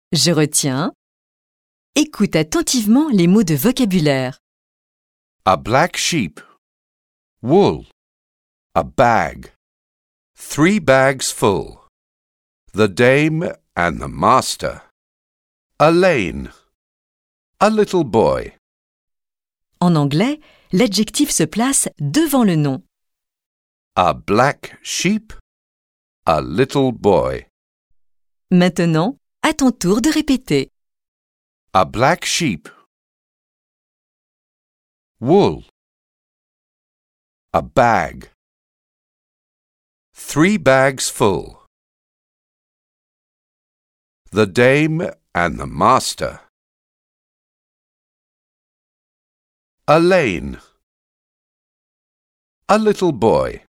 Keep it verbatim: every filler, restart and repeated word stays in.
Je retiens. Écoute attentivement les mots de vocabulaire. A black sheep. Wool. A bag. Three bags full. The dame and the master. A lane. A little boy. En anglais, l'adjectif se place devant le nom. A black sheep. A little boy. Maintenant, à ton tour de répéter. A black sheep. Wool. A bag. Three bags full. The dame and the master. A lane. A little boy.